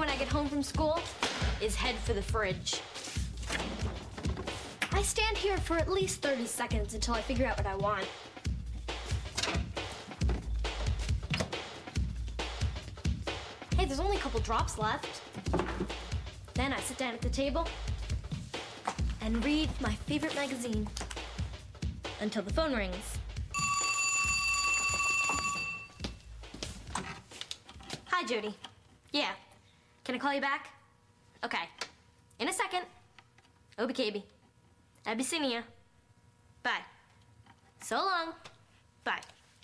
when I get home from school is head for the fridge. I stand here for at least 30 seconds until I figure out what I want. Hey, there's only a couple drops left. Then I sit down at the table and read my favorite magazine until the phone rings. Hi, Jody. Yeah. Can I call you back? Okay. In a second. Obi-KB. Abyssinia. Bye. So long. Bye.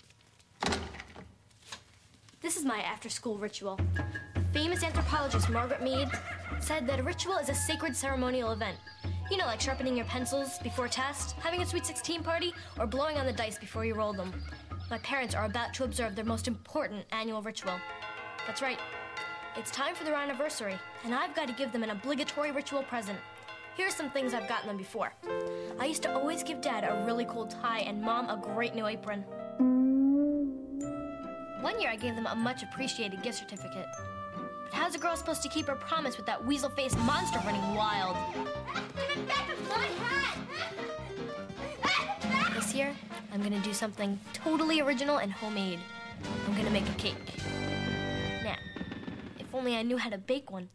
This is my after-school ritual. Famous anthropologist Margaret Mead said that a ritual is a sacred ceremonial event. You know, like sharpening your pencils before a test, having a Sweet 16 party, or blowing on the dice before you roll them. My parents are about to observe their most important annual ritual. That's right. It's time for their anniversary, and I've got to give them an obligatory ritual present. Here's some things I've gotten them before. I used to always give Dad a really cool tie and Mom a great new apron. One year I gave them a much appreciated gift certificate. But how's a girl supposed to keep her promise with that weasel-faced monster running wild? Give back my hat! This year, I'm gonna do something totally original and homemade. I'm gonna make a cake. Now, if only I knew how to bake one.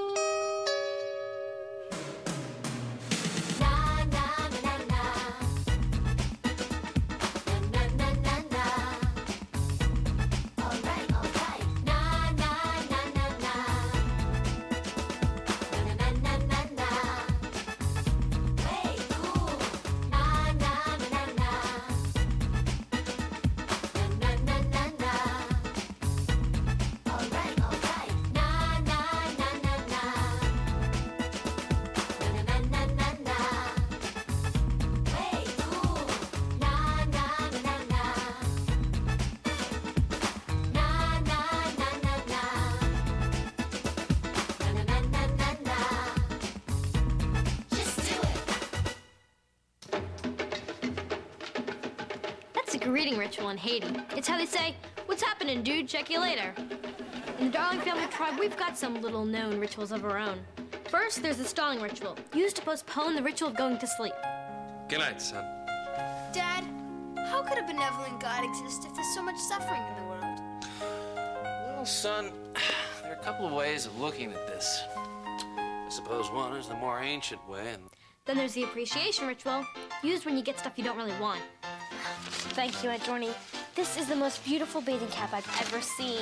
Greeting ritual in Haiti. It's how they say, "What's happening, dude? Check you later." In the Darling family tribe, we've got some little-known rituals of our own. First, there's the stalling ritual, used to postpone the ritual of going to sleep. Good night, son. Dad, how could a benevolent God exist if there's so much suffering in the world? Well, son, there are a couple of ways of looking at this. I suppose one is the more ancient way, and Then there's the appreciation ritual, used when you get stuff you don't really want. Thank you, Aunt Jorny. This is the most beautiful bathing cap I've ever seen.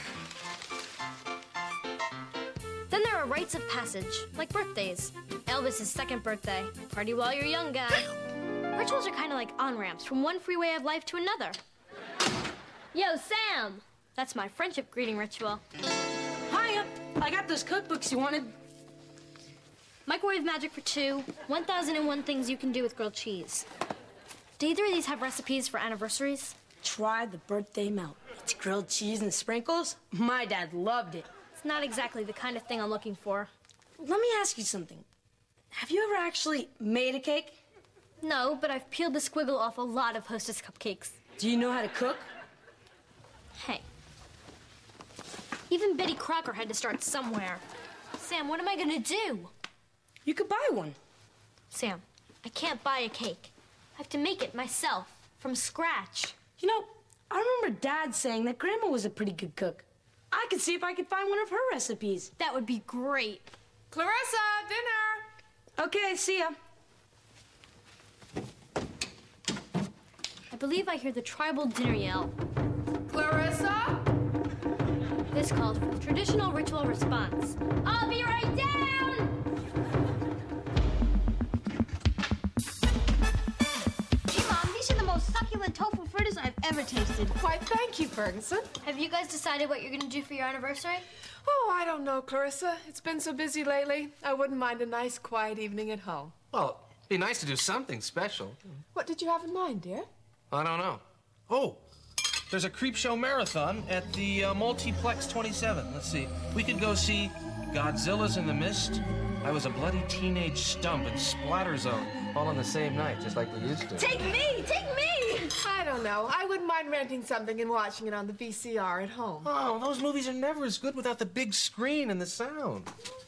Then there are rites of passage, like birthdays. Elvis's second birthday. Party while you're young, guy. Rituals are kind of like on-ramps from one free way of life to another. Yo, Sam! That's my friendship greeting ritual. Hiya! I got those cookbooks you wanted. Microwave magic for 2, 1001 things you can do with grilled cheese. Do either of these have recipes for anniversaries? Try the birthday melt. It's grilled cheese and sprinkles. My dad loved it. It's not exactly the kind of thing I'm looking for. Let me ask you something. Have you ever actually made a cake? No, but I've peeled the squiggle off a lot of Hostess cupcakes. Do you know how to cook? Hey. Even Betty Crocker had to start somewhere. Sam, what am I gonna do? You could buy one. Sam, I can't buy a cake. I have to make it myself, from scratch. You know, I remember Dad saying that Grandma was a pretty good cook. I could see if I could find one of her recipes. That would be great. Clarissa, dinner! Okay, see ya. I believe I hear the tribal dinner yell. Clarissa? This calls for the traditional ritual response. I'll be right down! Gee, Mom, these are the most succulent tofu fritters I've ever tasted. Why, thank you, Ferguson. Have you guys decided what you're gonna do for your anniversary? Oh, I don't know, Clarissa. It's been so busy lately. I wouldn't mind a nice, quiet evening at home. well, it'd be nice to do something special. What did you have in mind, dear? I don't know. Oh, there's a creep show marathon at the Multiplex 27. Let's see. We could go see Godzilla's in the Mist, I Was a Bloody Teenage Stump, and Splatter Zone all on the same night, just like we used to. Take me! Take me! I don't know. I wouldn't mind renting something and watching it on the VCR at home. Oh, those movies are never as good without the big screen and the sound.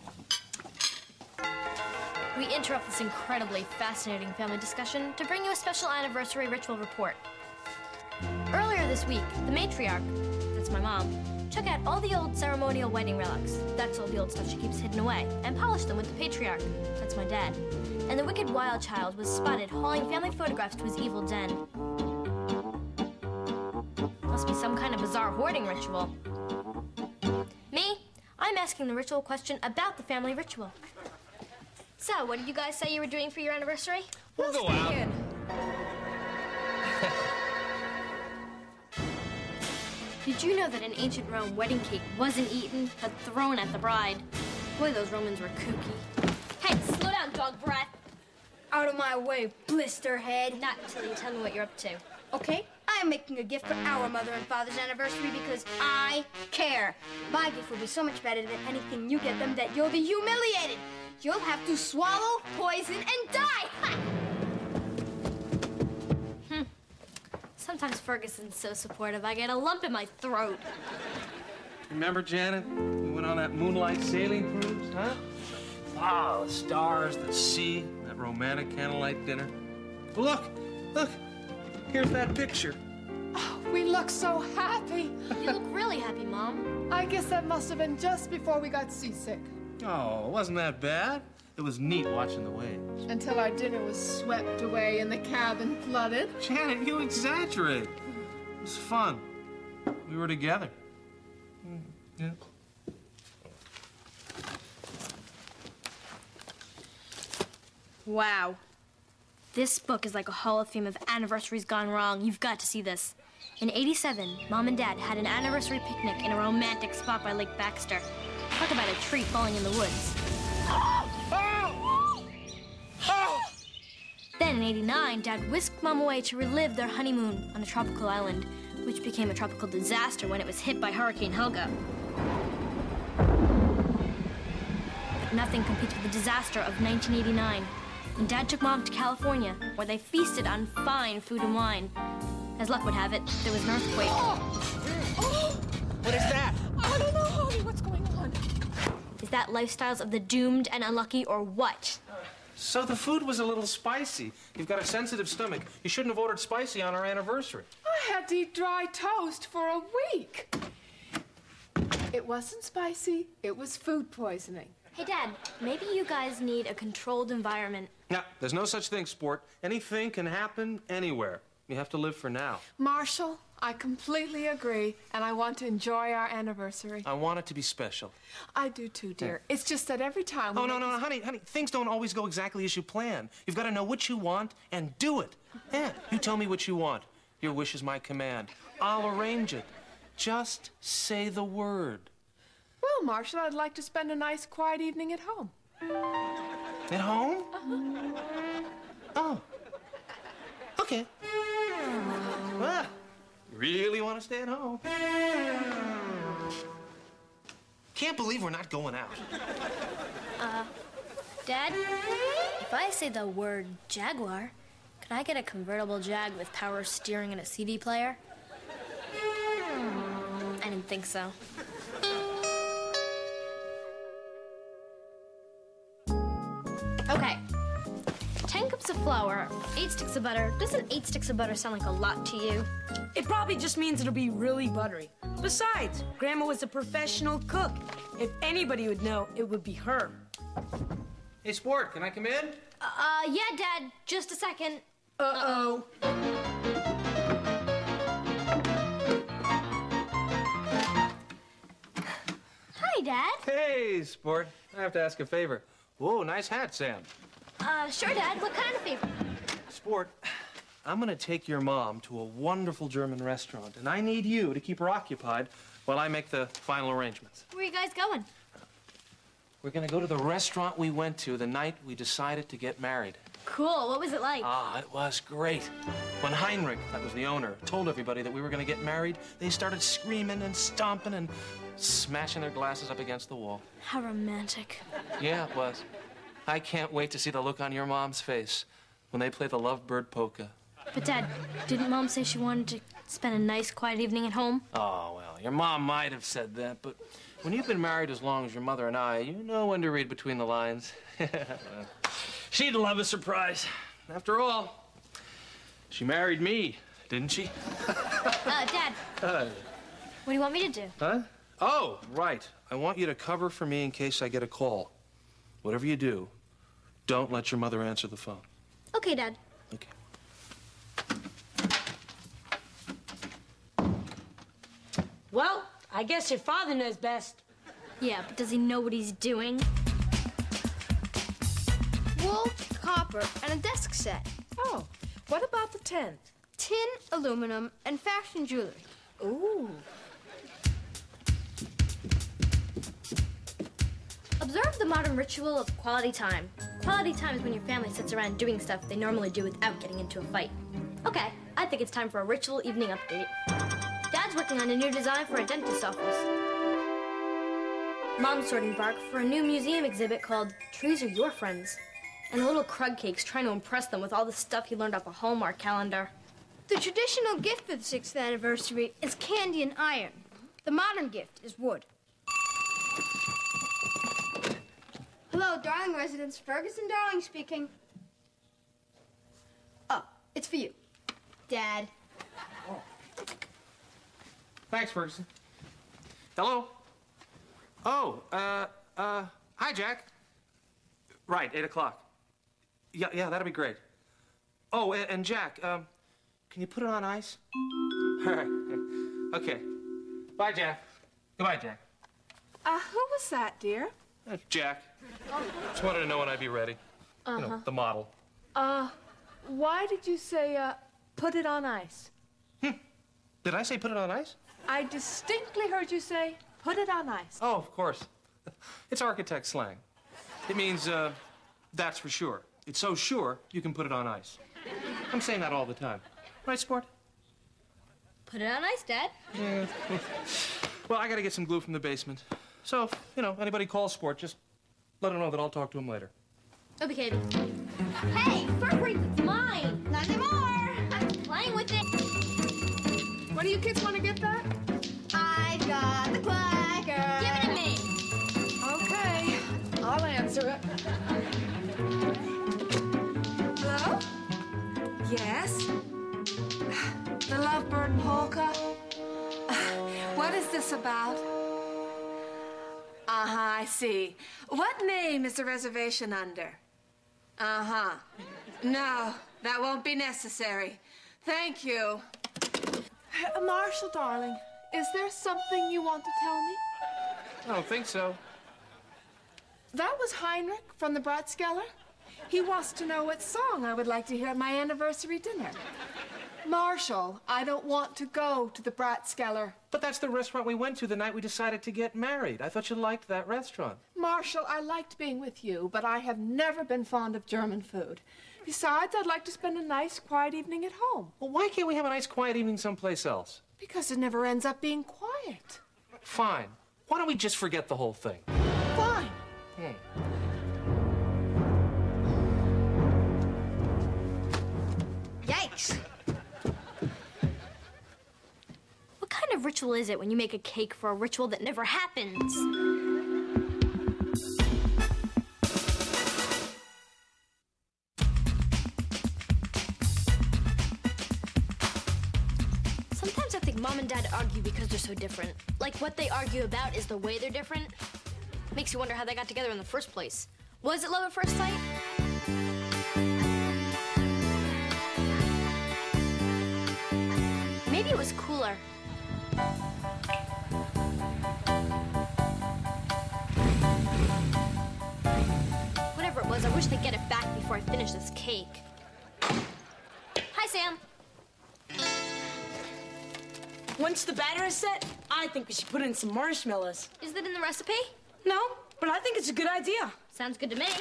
We interrupt this incredibly fascinating family discussion to bring you a special anniversary ritual report. Earlier this week, the matriarch, that's my mom, took out all the old ceremonial wedding relics, that's all the old stuff she keeps hidden away, and polished them with the patriarch, that's my dad. And the wicked wild child was spotted hauling family photographs to his evil den. Must be some kind of bizarre hoarding ritual. Me? I'm asking the ritual question about the family ritual. So, what did you guys say you were doing for your anniversary? We'll go out. Did you know that in ancient Rome, wedding cake wasn't eaten, but thrown at the bride? Boy, those Romans were kooky. Hey, slow down, dog breath. Out of my way, blisterhead. Not until you tell me what you're up to. Okay, I am making a gift for our mother and father's anniversary because I care. My gift will be so much better than anything you get them that you'll be humiliated. You'll have to swallow poison and die. Sometimes Ferguson's so supportive, I get a lump in my throat. Remember, Janet? We went on that moonlight sailing cruise, huh? Wow, the stars, the sea, that romantic candlelight dinner. Look, look, here's that picture. Oh, we look so happy. You look really happy, Mom. I guess that must have been just before we got seasick. Oh, wasn't that bad? It was neat watching the waves. Until our dinner was swept away and the cabin flooded. Janet, you exaggerate. It was fun. We were together. Yeah. Wow. This book is like a Hall of Fame of anniversaries gone wrong. You've got to see this. In '87, Mom and Dad had an anniversary picnic in a romantic spot by Lake Baxter. Talk about a tree falling in the woods. Then in '89, Dad whisked Mom away to relive their honeymoon on a tropical island, which became a tropical disaster when it was hit by Hurricane Helga. But nothing competes with the disaster of 1989, when Dad took Mom to California, where they feasted on fine food and wine. As luck would have it, there was an earthquake. What is that? I don't know, honey. What's going on? Is that lifestyles of the doomed and unlucky, or what? So the food was a little spicy. You've got a sensitive stomach. You shouldn't have ordered spicy on our anniversary. I had to eat dry toast for a week. It wasn't spicy. It was food poisoning. Hey, Dad, maybe you guys need a controlled environment. Yeah, there's no such thing, sport. Anything can happen anywhere. You have to live for now. Marshall, I completely agree, and I want to enjoy our anniversary. I want it to be special. I do too, dear. It's just that every time Oh, no, honey, things don't always go exactly as you plan. You've got to know what you want and do it. Yeah, you tell me what you want. Your wish is my command. I'll arrange it. Just say the word. Well, Marshall, I'd like to spend a nice, quiet evening at home. At home? Oh. Okay. Well, you really want to stay at home? Can't believe we're not going out. Dad, if I say the word Jaguar, can I get a convertible Jag with power steering and a CD player? I didn't think so. Okay. 10 cups of flour, 8 sticks of butter. Doesn't 8 sticks of butter sound like a lot to you? It probably just means it'll be really buttery. Besides, Grandma was a professional cook. If anybody would know, it would be her. Hey, Sport, can I come in? Yeah, Dad. Just a second. Uh-oh. Hi, Dad. Hey, Sport. I have to ask a favor. Whoa, nice hat, Sam. Sure, Dad. What kind of favor? Sport, I'm going to take your mom to a wonderful German restaurant, and I need you to keep her occupied while I make the final arrangements. Where are you guys going? We're going to go to the restaurant we went to the night we decided to get married. Cool. What was it like? Ah, it was great. When Heinrich, that was the owner, told everybody that we were going to get married, they started screaming and stomping and smashing their glasses up against the wall. How romantic. Yeah, it was. I can't wait to see the look on your mom's face when they play the Lovebird polka. But, Dad, didn't Mom say she wanted to spend a nice, quiet evening at home? Oh, well, your mom might have said that, but when you've been married as long as your mother and I, you know when to read between the lines. She'd love a surprise. After all, she married me, didn't she? Dad. What do you want me to do? Huh? Oh, right. I want you to cover for me in case I get a call. Whatever you do, don't let your mother answer the phone. Okay, Dad. Okay. Well, I guess your father knows best. Yeah, but does he know what he's doing? Wool, copper, and a desk set. Oh, what about the tent? Tin, aluminum, and fashion jewelry. Ooh. Observe the modern ritual of quality time. Quality time is when your family sits around doing stuff they normally do without getting into a fight. Okay, I think it's time for a ritual evening update. Dad's working on a new design for a dentist's office. Mom's sorting bark for a new museum exhibit called Trees Are Your Friends. And the little Krug cake's trying to impress them with all the stuff he learned off a Hallmark calendar. The traditional gift for the 6th anniversary is candy and iron. The modern gift is wood. Hello, Darling residents. Ferguson Darling speaking. Oh, it's for you, Dad. Thanks, Ferguson. Hello? Oh, hi, Jack. Right, 8 o'clock. Yeah, that'll be great. Oh, and Jack, can you put it on ice? All right. Okay. Bye, Jack. Goodbye, Jack. Who was that, dear? Jack. Just wanted to know when I'd be ready. You know, the model. Why did you say, put it on ice? Did I say put it on ice? I distinctly heard you say, put it on ice. Oh, of course. It's architect slang. It means, that's for sure. It's so sure, you can put it on ice. I'm saying that all the time. Right, Sport? Put it on ice, Dad. Yeah. Well, I gotta get some glue from the basement. So, if, anybody calls Sport, just let him know that I'll talk to him later. Okay, Katie. Hey, Furfree, it's mine. Not anymore. I'm playing with it. What do you kids want to get that? I got the clacker. Give it to me. Okay, I'll answer it. Hello? Yes? The Lovebird and Polka? What is this about? I see. What name is the reservation under? No, that won't be necessary. Thank you. Marshall, darling, is there something you want to tell me? I don't think so. That was Heinrich from the Bratskeller. He wants to know what song I would like to hear at my anniversary dinner. Marshall, I don't want to go to the Bratskeller. But that's the restaurant we went to the night we decided to get married. I thought you liked that restaurant. Marshall, I liked being with you, but I have never been fond of German food. Besides, I'd like to spend a nice, quiet evening at home. Well, why can't we have a nice, quiet evening someplace else? Because it never ends up being quiet. Fine. Why don't we just forget the whole thing? Fine. Yikes. What kind of ritual is it when you make a cake for a ritual that never happens? Sometimes I think Mom and Dad argue because they're so different. Like what they argue about is the way they're different. Makes you wonder how they got together in the first place. Was it love at first sight? Maybe it was cooler. Whatever it was, I wish they'd get it back before I finish this cake. Hi, Sam. Once the batter is set, I think we should put in some marshmallows. Is that in the recipe? No, but I think it's a good idea. Sounds good to me.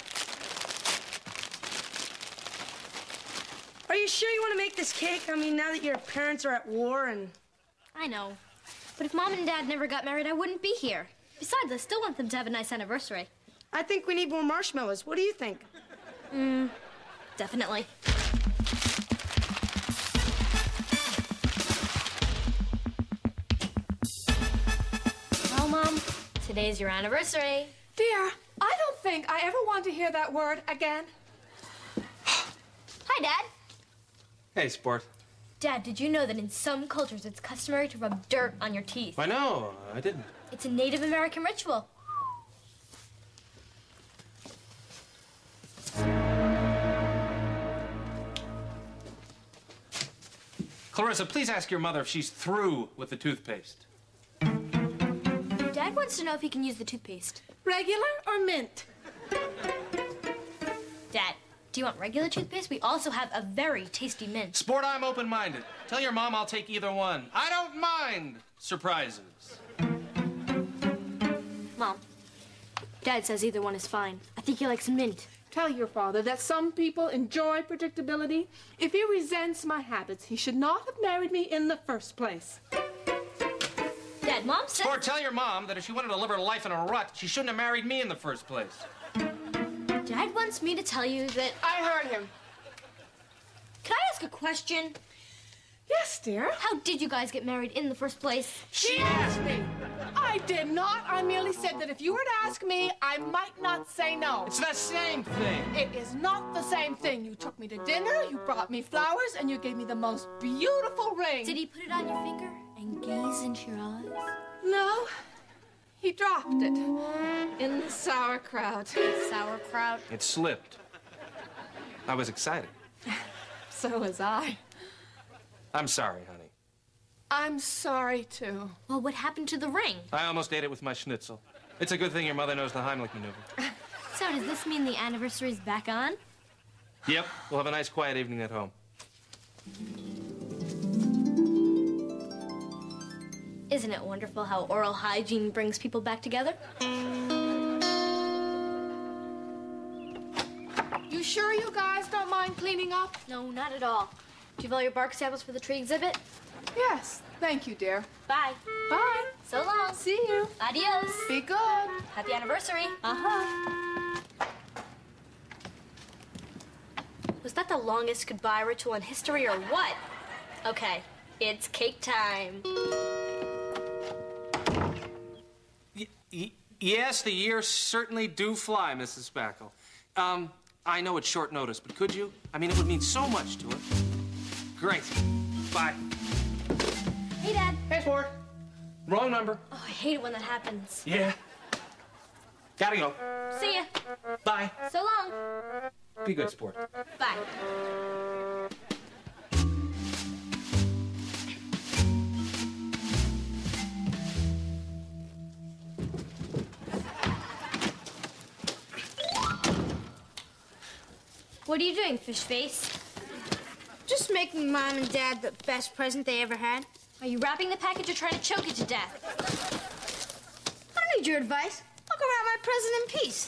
Are you sure you want to make this cake? I mean, now that your parents are at war and... I know. But if Mom and Dad never got married, I wouldn't be here. Besides, I still want them to have a nice anniversary. I think we need more marshmallows. What do you think? Definitely. Today's your anniversary. Dear, I don't think I ever want to hear that word again. Hi, Dad. Hey, sport. Dad, did you know that in some cultures it's customary to rub dirt on your teeth? I know, I didn't. It's a Native American ritual. Clarissa, please ask your mother if she's through with the toothpaste. Dad wants to know if he can use the toothpaste. Regular or mint? Dad, do you want regular toothpaste? We also have a very tasty mint. Sport, I'm open-minded. Tell your mom I'll take either one. I don't mind surprises. Mom, Dad says either one is fine. I think he likes mint. Tell your father that some people enjoy predictability. If he resents my habits, he should not have married me in the first place. Dad, Mom said... Sport, tell your mom that if she wanted to live her life in a rut, she shouldn't have married me in the first place. Dad wants me to tell you that... I heard him. Can I ask a question? Yes, dear. How did you guys get married in the first place? She asked me. I did not. I merely said that if you were to ask me, I might not say no. It's the same thing. It is not the same thing. You took me to dinner, you brought me flowers, and you gave me the most beautiful ring. Did he put it on your finger and gaze into your eyes? No. He dropped it in the sauerkraut. Sauerkraut. It slipped. I was excited. So was I. I'm sorry, honey. I'm sorry, too. Well, what happened to the ring? I almost ate it with my schnitzel. It's a good thing your mother knows the Heimlich maneuver. So does this mean the anniversary's back on? Yep, we'll have a nice quiet evening at home. Isn't it wonderful how oral hygiene brings people back together? You sure you guys don't mind cleaning up? No, not at all. Do you have all your bark samples for the tree exhibit? Yes. Thank you, dear. Bye. Bye. So long. See you. Adios. Be good. Happy anniversary. Uh-huh. Was that the longest goodbye ritual in history or what? Okay, it's cake time. Yes, the years certainly do fly, Mrs. Spackle. I know it's short notice, but could you? I mean, it would mean so much to her. Great. Bye. Hey, Dad. Hey, Sport. Wrong number. Oh, I hate it when that happens. Yeah. Gotta go. See ya. Bye. So long. Be good, Sport. Bye. What are you doing, fish face? Just making Mom and Dad the best present they ever had. Are you wrapping the package or trying to choke it to death? I don't need your advice. I'll go wrap my present in peace.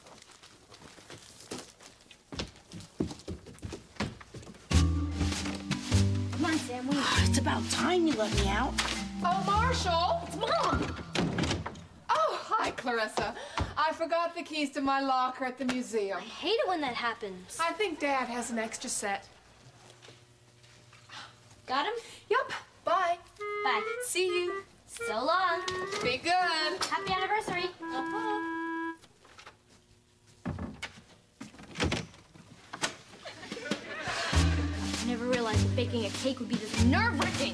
Come on, Sam, we... It's about time you let me out. Oh, Marshall. It's Mom! Oh, hi, Clarissa. I forgot the keys to my locker at the museum. I hate it when that happens. I think Dad has an extra set. Got him? Yep. Bye. Bye. See you. So long. Be good. Happy anniversary. I never realized that baking a cake would be this nerve-wracking.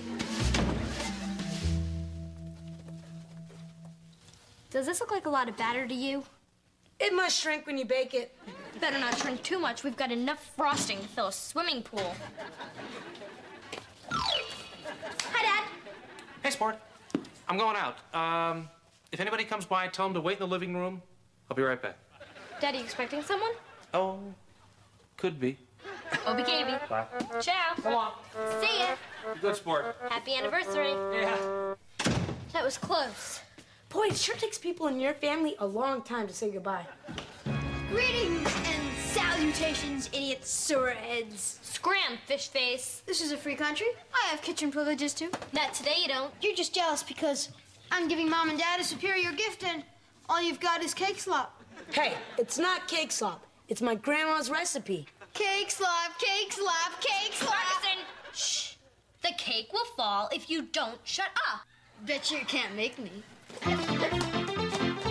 Does this look like a lot of batter to you? It must shrink when you bake it. Better not shrink too much. We've got enough frosting to fill a swimming pool. Hi, Dad. Hey, Sport. I'm going out. If anybody comes by, tell them to wait in the living room. I'll be right back. Daddy, expecting someone? Oh, could be. OBKB. Bye. Ciao. Come on. See ya. Be good, Sport. Happy anniversary. Yeah. That was close. Boy, it sure takes people in your family a long time to say goodbye. Greetings and salutations, idiot sewerheads. Scram, fish face. This is a free country. I have kitchen privileges, too. Not today, you don't. You're just jealous because I'm giving Mom and Dad a superior gift and all you've got is cake slop. Hey, it's not cake slop. It's my grandma's recipe. Cake slop, cake slop, cake slop. Ferguson, shh. The cake will fall if you don't shut up. Bet you can't make me.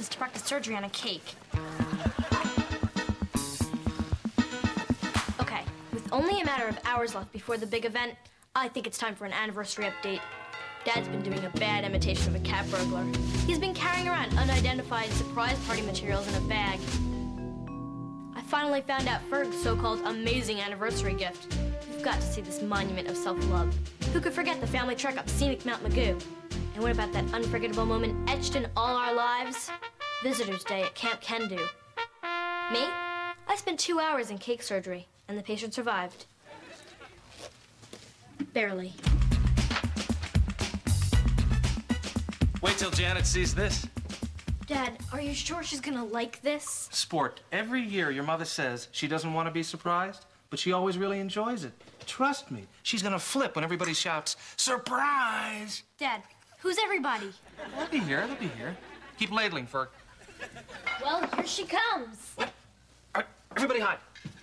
nurses to practice surgery on a cake. Okay, with only a matter of hours left before the big event, I think it's time for an anniversary update. Dad's been doing a bad imitation of a cat burglar. He's been carrying around unidentified surprise party materials in a bag. I finally found out Ferg's so-called amazing anniversary gift. You've got to see this monument of self-love. Who could forget the family trek up scenic Mount Magoo? And what about that unforgettable moment etched in all our lives? Visitor's Day at Camp Kendu. Me? I spent 2 hours in cake surgery, and the patient survived. Barely. Wait till Janet sees this. Dad, are you sure she's gonna like this? Sport. Every year your mother says she doesn't want to be surprised, but she always really enjoys it. Trust me, she's gonna flip when everybody shouts, "Surprise!" Dad, who's everybody? They'll be here, they'll be here. Keep ladling, Ferg. Well, here she comes. All right, everybody hide.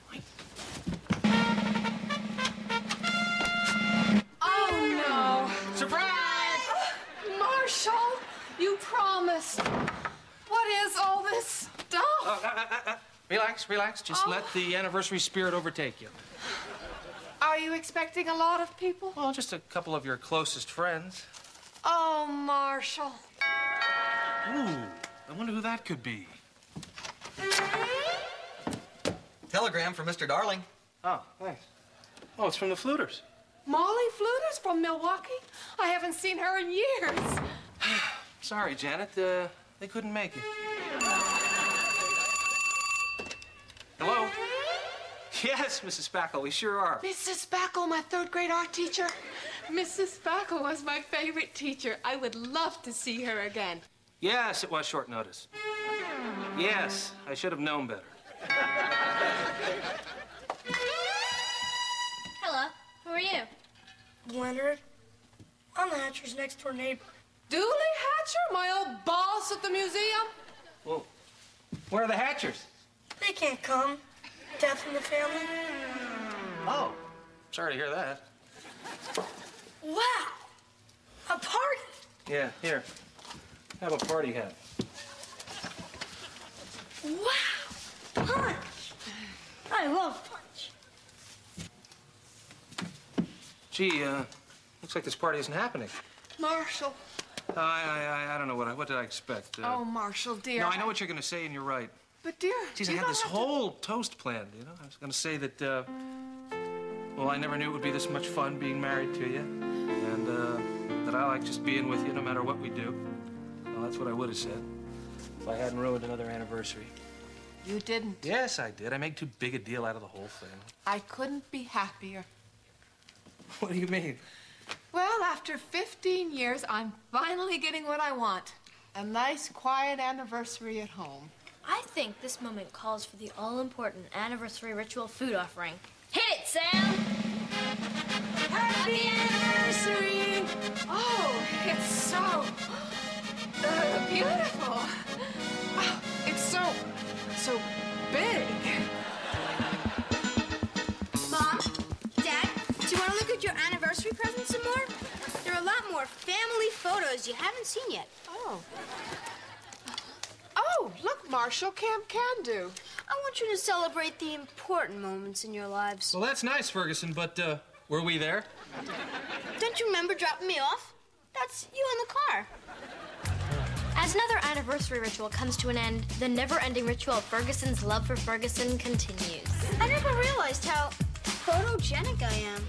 Oh, no. Surprise! Marshall, you promised. What is all this stuff? Relax, relax. Just let the anniversary spirit overtake you. Are you expecting a lot of people? Well, just a couple of your closest friends. Oh, Marshall. Ooh, I wonder who that could be. Telegram for Mr. Darling. Oh, thanks. Oh, it's from the Fluters. Molly Fluters from Milwaukee? I haven't seen her in years. Sorry, Janet. They couldn't make it. Hello? Yes, Mrs. Spackle, we sure are. Mrs. Spackle, my third-grade art teacher. Mrs. Spackle was my favorite teacher. I would love to see her again. Yes, it was short notice. Yes, I should have known better. Hello, who are you? Leonard, I'm the Hatcher's next door neighbor. Dooley Hatcher, my old boss at the museum? Well, where are the Hatchers? They can't come. Death in the family. Oh, sorry to hear that. Wow, a party. Yeah, here. Have a party hat. Wow, punch. I love punch. Gee, looks like this party isn't happening. Marshall. I don't know what did I expect? Oh, Marshall, dear. No, I know what you're going to say, and you're right. But, dear, Geez, I you had don't this have to- whole toast planned, you know? I was going to say that, well, I never knew it would be this much fun being married to you, and that I like just being with you no matter what we do. Well, that's what I would have said if I hadn't ruined another anniversary. You didn't. Yes, I did. I made too big a deal out of the whole thing. I couldn't be happier. What do you mean? Well, after 15 years, I'm finally getting what I want. A nice, quiet anniversary at home. I think this moment calls for the all-important anniversary ritual food offering. Hit it, Sam! Happy anniversary! Oh, it's so beautiful. Oh, it's so big. Mom, Dad, do you want to look at your anniversary present some more? There are a lot more family photos you haven't seen yet. Oh. Oh, look, Marshall, Camp Kendu. I want you to celebrate the important moments in your lives. Well, that's nice, Ferguson, but were we there? Don't you remember dropping me off? That's you in the car. As another anniversary ritual comes to an end, the never-ending ritual of Ferguson's love for Ferguson continues. I never realized how photogenic I am.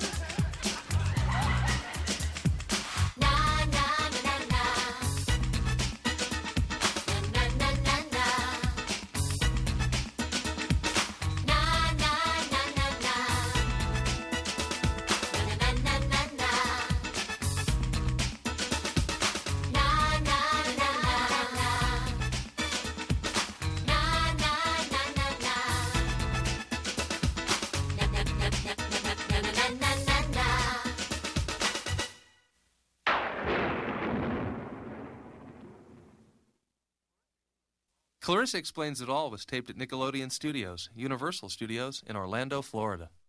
Clarissa Explains It All was taped at Nickelodeon Studios, Universal Studios in Orlando, Florida.